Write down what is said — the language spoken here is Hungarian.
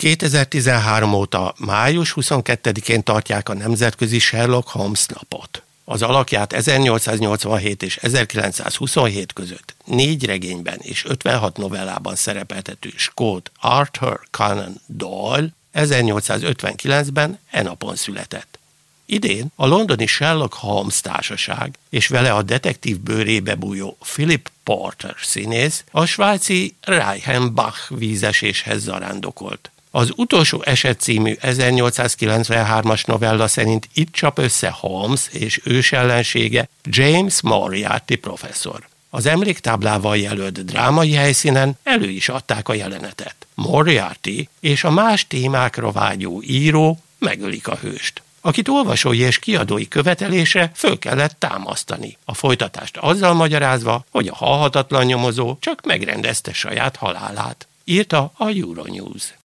2013 óta május 22-én tartják a nemzetközi Sherlock Holmes napot. Az alakját 1887 és 1927 között 4 regényben és 56 novellában szerepeltető skót Arthur Conan Doyle 1859-ben e napon született. Idén a londoni Sherlock Holmes társaság és vele a detektív bőrébe bújó Philip Porter színész a svájci Reichenbach vízeséshez zarándokolt. Az utolsó eset című 1893-as novella szerint itt csap össze Holmes és ősellensége James Moriarty professzor. Az emléktáblával jelölt drámai helyszínen elő is adták a jelenetet. Moriarty és a más témákra vágyó író megölik a hőst, akit olvasói és kiadói követelésre föl kellett támasztani. A folytatást azzal magyarázva, hogy a halhatatlan nyomozó csak megrendezte saját halálát, írta a Euronews.